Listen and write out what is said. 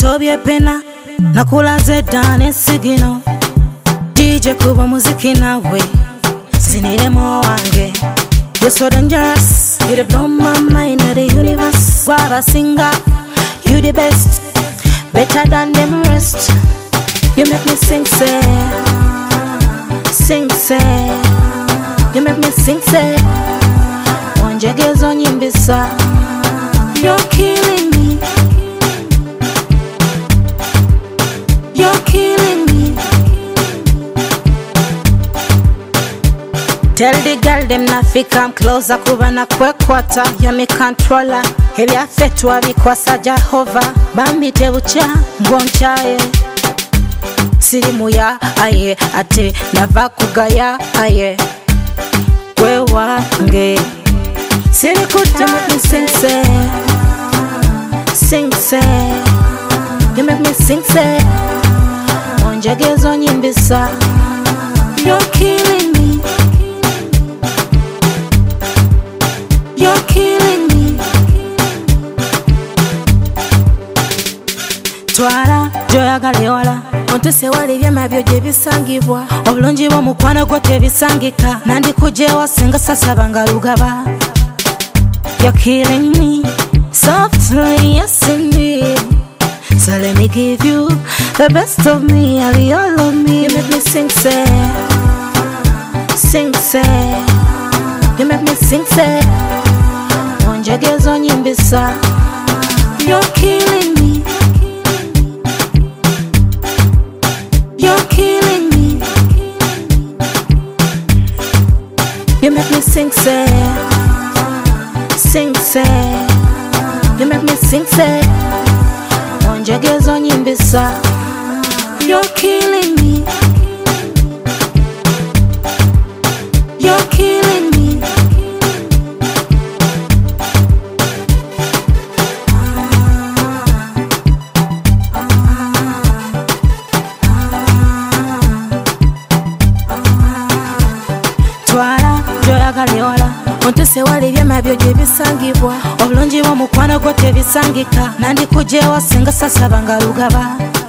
Tobye pena nakulaze dane sigino DJ kuba muziki nawe siniremo wange. You're so dangerous, you the blow my mind of the universe. Wara singer, you the best, better than them rest. You make me sing say, sing say. You make me sing say, wanjegezo nyimbisa. You're killing me, you're killing me. Tell the girl them not fi come closer, kuba na kwekwata. You're me controller, ebya fetwa bikwasa Jehova. Bambite bucha ngonchaye, sirimu ya aye ate nava kugaya aye. We wange siri kuta make me sing say, sing say. You make me sing say, wanjegezo nyimbisa. You're killing me, you're killing me. Twala joyagale wala ontese wali byema byo gye bisangibwa. Obulungi bw'omukwano gwo tebisangika. Nandikujewa singa sasaba nga lugaba. You're killing me softly, yes indeed. So let me give you the best of me, I'll be all of me. You make me sing say, sing say. You make me sing say, wanjegezo nyimbisa. You're killing me, you're killing me. You make me sing say, sing say. You make me sing say, wanjegezo nyimbisa. You're killing me, you're killing me. Twala joyagale wala ontese wali byema byo gye bisangibwa. Obulungi bw'omukwano gwo tebisangika. Nandikujewa singa sasaba nga lugaba.